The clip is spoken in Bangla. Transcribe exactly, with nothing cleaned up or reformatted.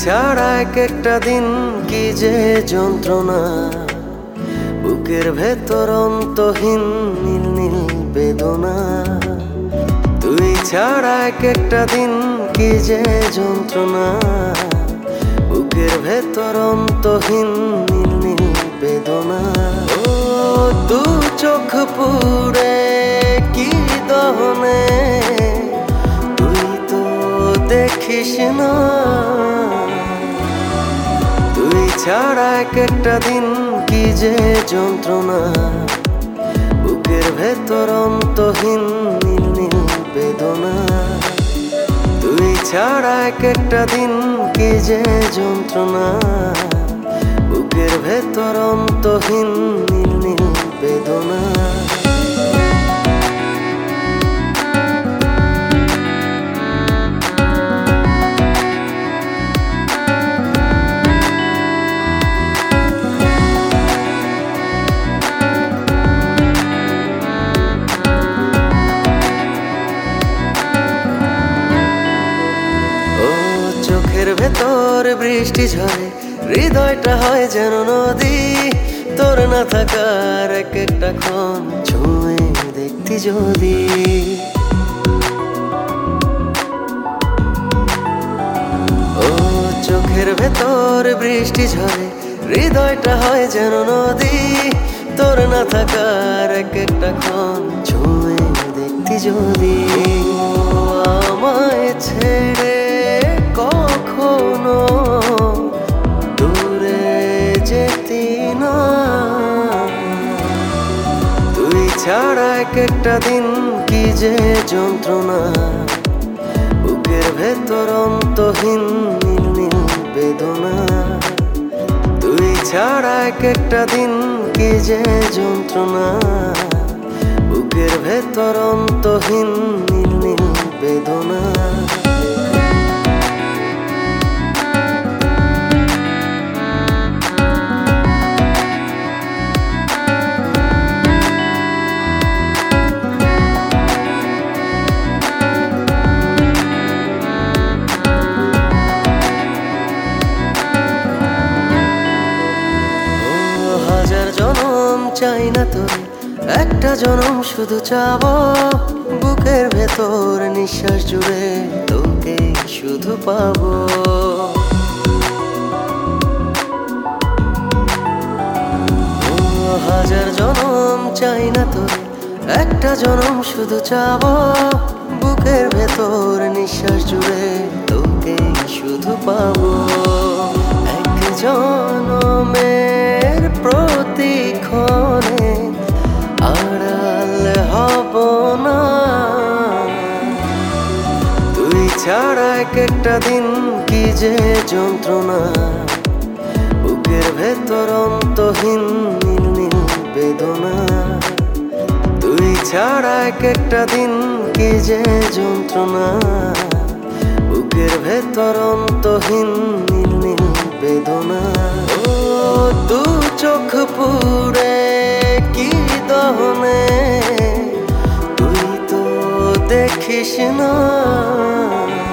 ছাড়া এক একটা দিন কি যে যন্ত্রণা, বুকের ভেতর অন্তহীন নীল নীল বেদনা। তুই ছাড়া এক একটা দিন কি যে যন্ত্রণা, বুকের ভেতর অন্তহীন নীল নীল বেদনা। ও দু চোখ পুড়ে কি দহনে, তুই তো দেখিস না। তুই ছাড়া এক একটা দিন কি যে যন্ত্রণা, বুকের ভেতর অন্তহীন নীল নীল বেদনা। তুই ছাড়া এক একটা দিন কি যে যন্ত্রণা, বুকের ভেতর অন্তহীন নীল নীল বেদনা। চোখের ভেতর বৃষ্টি ঝরে, হৃদয়টা হয় যেন নদী। তোর না থাকার এক একটা ক্ষণ ছুঁয়ে দেখতি যদি। ও চোখের ভেতর বৃষ্টি ঝরে, হৃদয়টা হয় যেন নদী। তোর না থাকার এক একটা ক্ষণ ছুঁয়ে দেখতি যদি। আমায় ছেড়ে কখনো দূরে যেতি না। তুই ছাড়া এক একটা দিন কি যে যন্ত্রণা, বুকের ভেতর অন্তহীন নীল নীল বেদনা। তুই ছাড়া এক একটা দিন কি যে যন্ত্রণা, বুকের ভেতর অন্তহীন নীল নীল বেদনা। হাজার জনম চাই না তোর, একটা জনম শুধু চাবো। বুকের ভেতর নিঃশ্বাস জুড়ে তোকে শুধু পাবো। ও হাজার জনম চাই না তোর, একটা জনম শুধু চাবো। বুকের ভেতর নিঃশ্বাস জুড়ে তোকে শুধু পাবো। এক জনমের প্রতিক্ষণে আড়াল হব না। তুই ছাড়া এক একটা দিন কি যে যন্ত্রণা, বুকের ভেতর অন্তহীন নীল নীল বেদনা। তুই ছাড়া এক একটা দিন কি যে যন্ত্রণা, বুকের ভেতর অন্তহীন নীল নীল বেদনা। ও দু চোখ পুড়ে কি দহনে, তুই তো দেখিস না।